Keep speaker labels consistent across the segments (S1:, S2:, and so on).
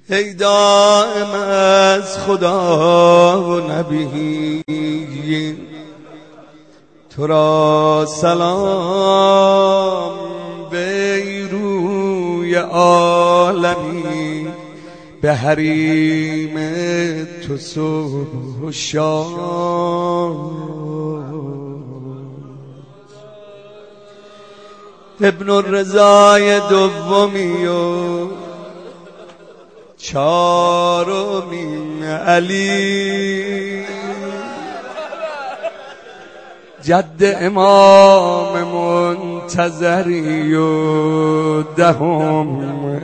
S1: ای دائم از خدا و نبی، تو را سلام به روی عالمی، به حریم تو صبح و شام. ابن الرضای دومی و چهارمین علی، جد امام منتظری و دهم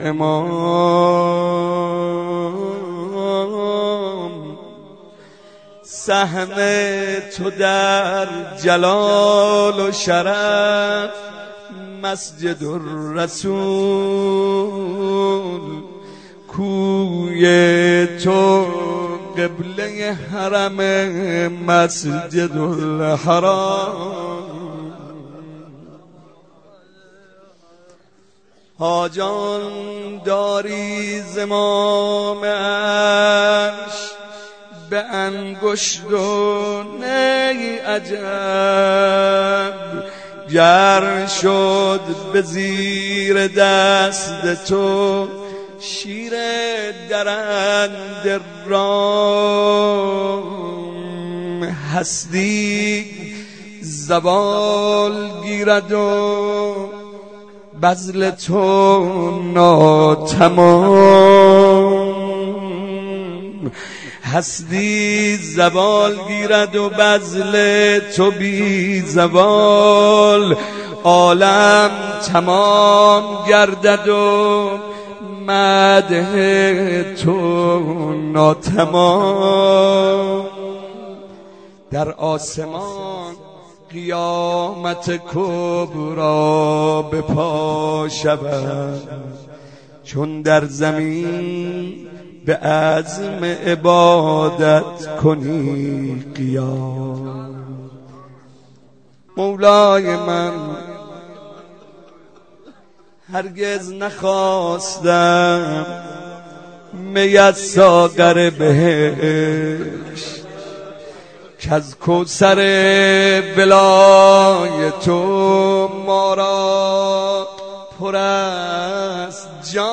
S1: امام. سهم تو در جلال و شرف، مسجد الرسول کوی تو قبله حرم مسجد الحرام. حاجان داری زمام عرش، به انگشت و نی عجب، گر شد به زیر دست تو شیر درنده رام. هستی زوال گیرد و بذل تو ناتمام. هستی زوال گیرد و بذل تو بی زوال، عالم تمام گردد و مدح تو ناتمام. در آسمان قیامت کبرا به پا شود، چون در زمین به عزم عبادت کنی قیام. مولای من هرگز نخواستم می از ساغر بهشت، کز کوثر بلای تو ما را پر است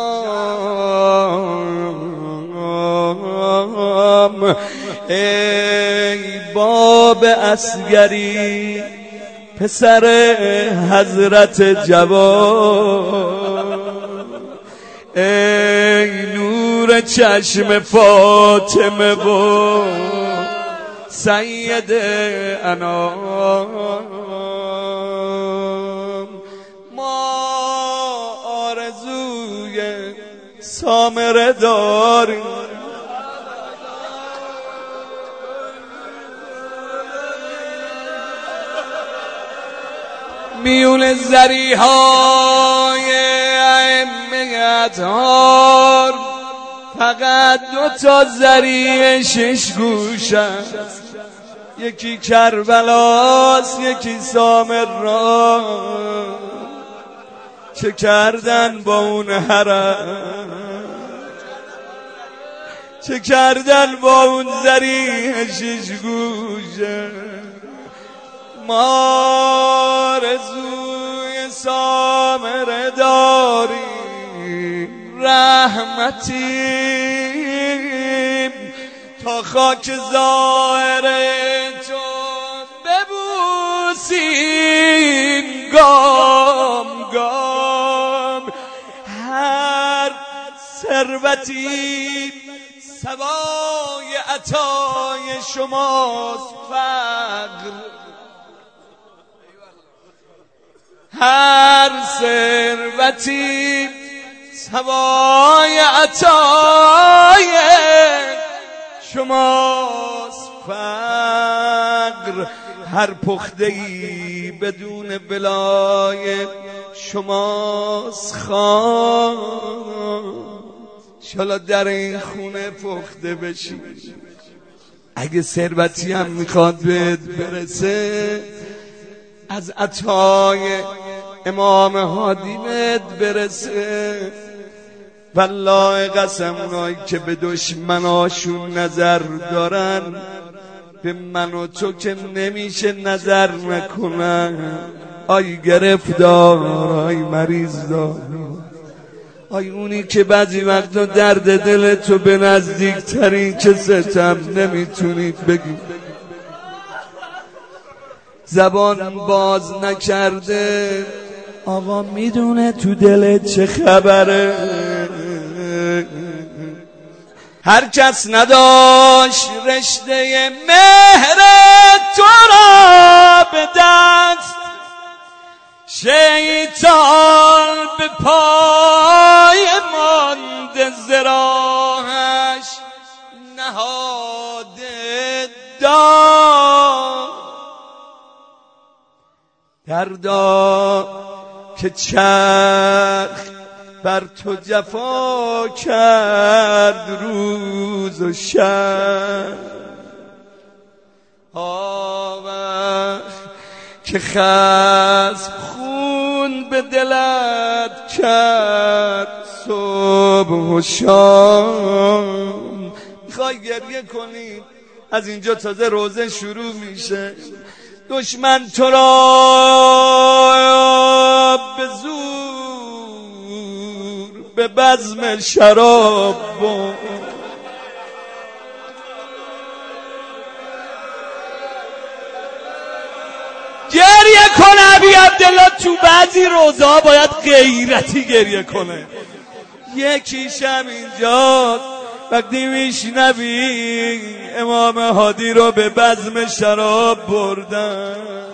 S1: جام. ای باب اصغری پسر حضرت جوان، ای نور چشم فاطمه و سید انام. ما آرزوی سامره داریم، میون زریهای ائمه اطهار فقط 2 تا زری 6 گوش است، یکی کربلاست یکی سامرا. چه کردن با اون حرم، چه کردن با اون زری 6 گوشه. ما آرزوی سامره داریم، رحمتیم تا خاک ظاهر تو ببوسیم گام گام. هر ثروتی سوای عطای شماست فقر، هر ثروتی سوای عطای شماست فقر. هر پخته‌ای بدون بلای شماست خام. انشالله در این خونه پخته بشی. اگه ثروتی هم میخواد بهت برسه، از عطای امام هادی بهت برسه. والله قسم اونایی که به دشمناشون نظر دارن به من و تو که نمیشه نظر نکنن. آی گرفتار، آی مریض دار، آی اونی که بعضی وقتا درد دل تو به نزدیک ترین کستم نمیتونید بگید، زبان باز نکرده آقا میدونه تو دلت چه خبره. هر کس نداشت رشته مهر تو را به دست، شیطان به پای مانده زراحش نهاده دار. دردا که چرخ بر تو جفا کرد روز و شب، آوخ که خسب خون به دلت کرد صبح و شام. میخوای گریه کنی؟ از اینجا تازه روزه شروع میشه. دشمن تو را به زور به بزم شراب برد، گریه کنه ابی عبدالله. تو بعضی روزها باید غیرتی گریه کنه. یکیشم اینجاست وقتی میشنوی امام هادی رو به بزم شراب بردن،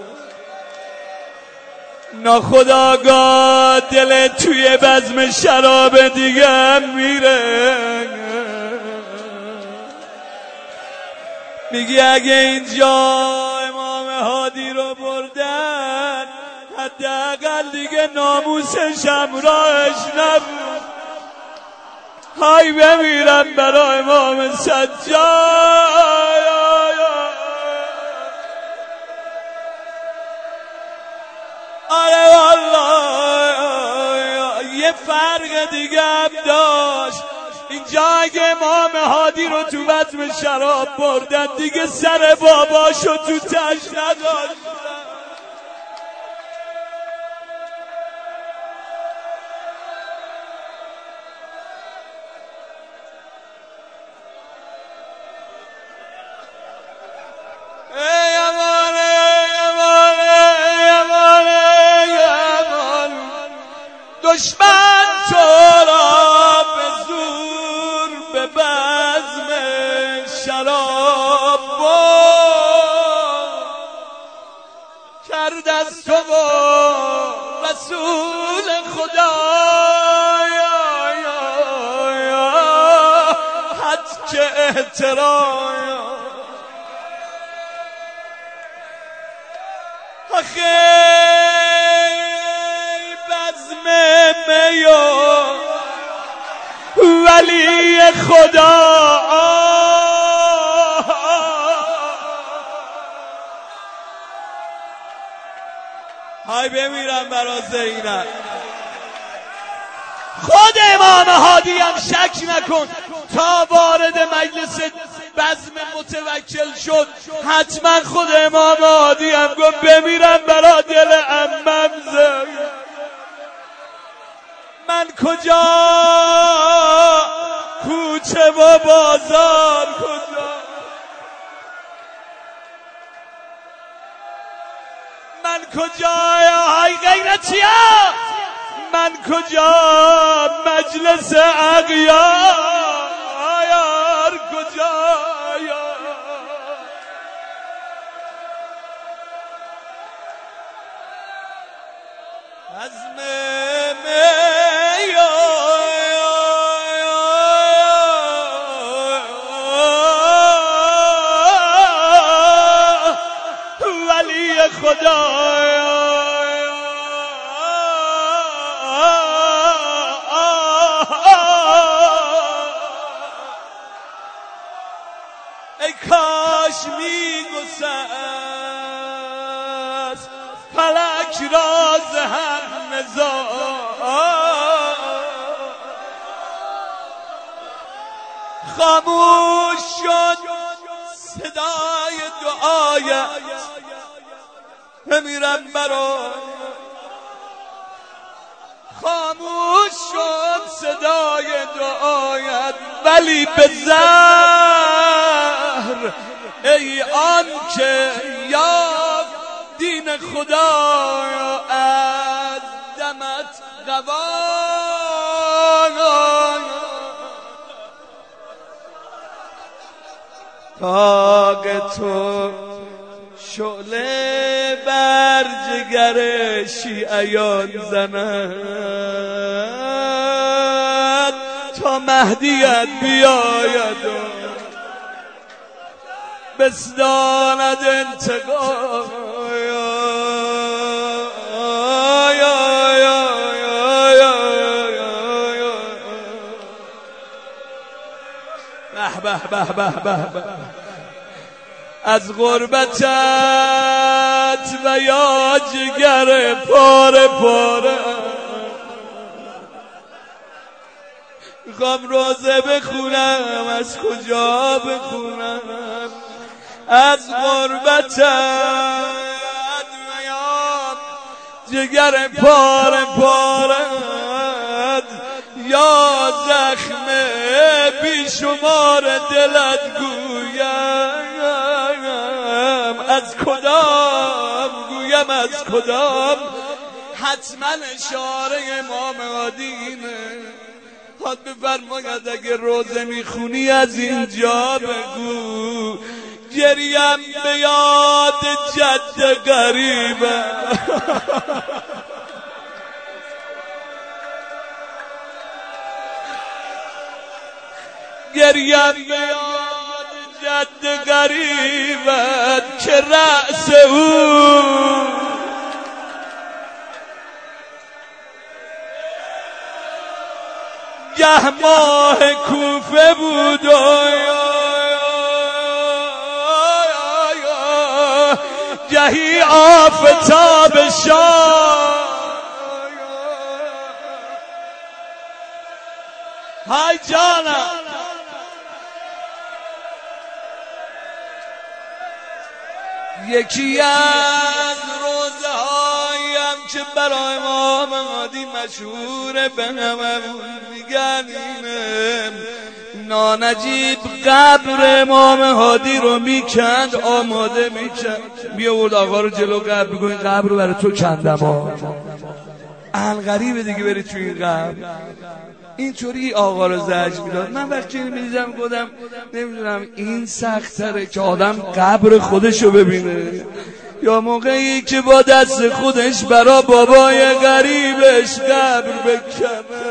S1: ناخودآگاه دل توی بزم شراب دیگه هم میره. میگی اگه اینجا امام هادی رو بردن حداقل دیگه ناموسش هم راهش نبود. های بمیرم برای امام سجاد. آره والله یه فرق دیگه هم داشت. اینجا اگه امام هادی رو تو بزم شراب بردن دیگه سر باباشو تو تش نداشت. دشمن تو را به زور به بزم شراب برد، کرد از تو و رسول خدا حد که احترام. آخه ولی خدا های بمیرم برا زینب. خود امام هادی هم شک نکن تا وارد مجلس بزم متوکل شد حتما خود امام هادی هم گفت بمیرم برا دل عمم زینب. من کجا کوچه و بازار کجا، من کجا های غیرتی ها، من کجا مجلس اغیار کجا. بزم خدا ای کاش میگسست فلک راز هم نزار. خاموش شد صدای دعایت بمیرم برای خاموش شد صدای دعایت ولی به زهر ای آن که یافت دین خدا از دمت قوان تاق تو شعله بر جگر شیعیان زند تا مهدیت بیاید و بسداند انتقام به به به به به از غربتت و یا جگر پاره پاره میخوام روزه بخونم از کجا بخونم از غربتت و یا جگر پاره پاره یا زخم بیشمار دلت گویم از کدام گویم از کدام حتما اشاره امام هادی اینه حد بفرماید اگه روزه میخونی از اینجا بگو گریم به یاد جد غریبه گریم به یاد جد غریبت که رأس او گه ماه کوفه بود گهی آفتاب شام های جانم یکی از روزه هایم که برای امام هادی مشهوره به هممون میگن اینه نانجیب قبر امام هادی رو میکند آماده میکند بیاورد آقا رو جلو قبر بگو این قبر رو برای تو کندم ها غریبه دیگه بری توی این قبر اینطوری آقا رو زجر میداد. من وقتی میدیدم گفتم نمیدونم این سخت‌تره که آدم قبر خودشو ببینه یا موقعی که با دست خودش برا بابای غریبش قبر بکنه.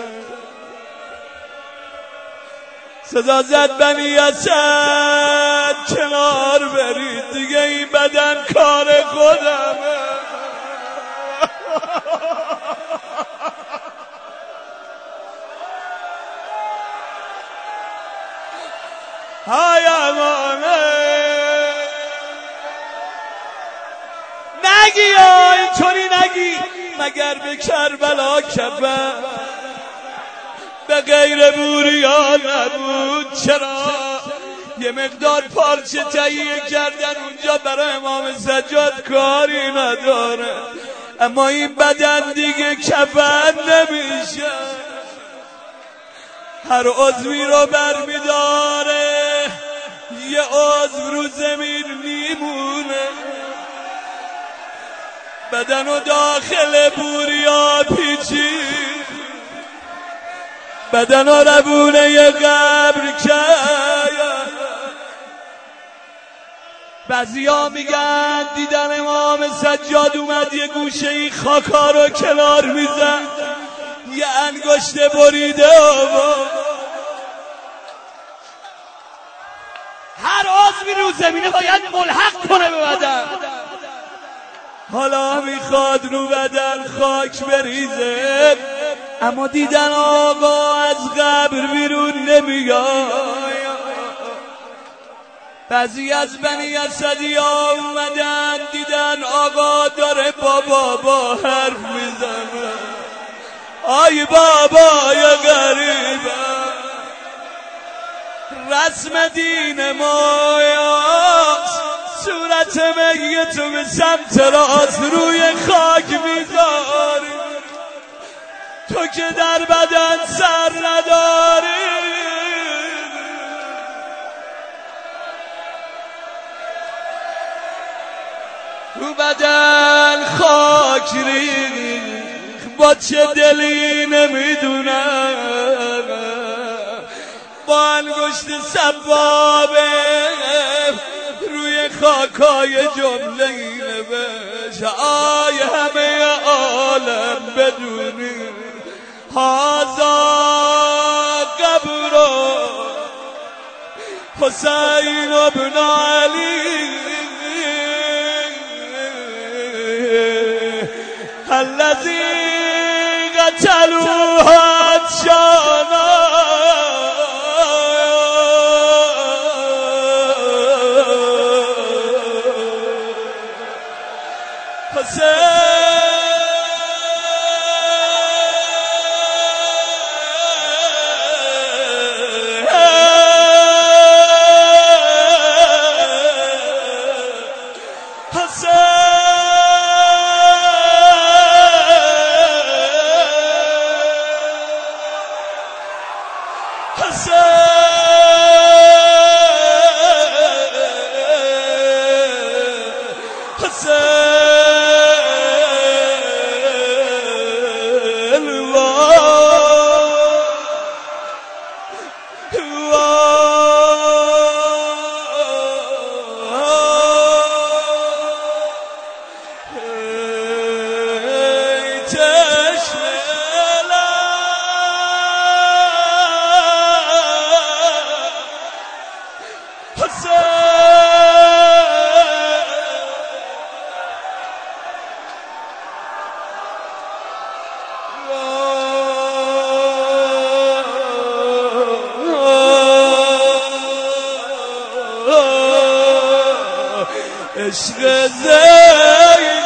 S1: صدا زد بنی اسد کنار برید دیگه این بدن کار خودمه. های امانه نگی اینطوری نگی مگر به کربلا کفن به غیر بوریا نبود چرا یه مقدار پارچه تهیه کردن اونجا برای امام سجاد کاری نداره اما این بدن دیگه کفن نمیشه هر عضوی رو برمیداره یه عضو رو زمین میمونه بدن و داخل بوریا پیچی بدن و ربونه یه قبر کرد. بعضیا میگن دیدن امام سجاد اومد یه گوشه ای خاکا رو کنار میزن یه انگشت بریده هر عضوی رو زمینه باید ملحق کنه به بدن حالا میخواد رو بدن خاک بریزه اما دیدن آقا از قبر بیرون نمیاد. بعضی از بنی اسدی ها اومدن دیدن آقا داره با بابا حرف میزنه آی بابا یا غریبه رسم دین مایاست صورت میتو به سمت راست روی خاک میذاری تو که در بدن سر نداری رو بدن خاک ریخ با چه دلی نمیدونم با انگشت سبابه روی خاکای جمله نوشت آی همه عالم بدونی هازا قبر حسین ابن علی الذي قتلوه عطشانا عشق زید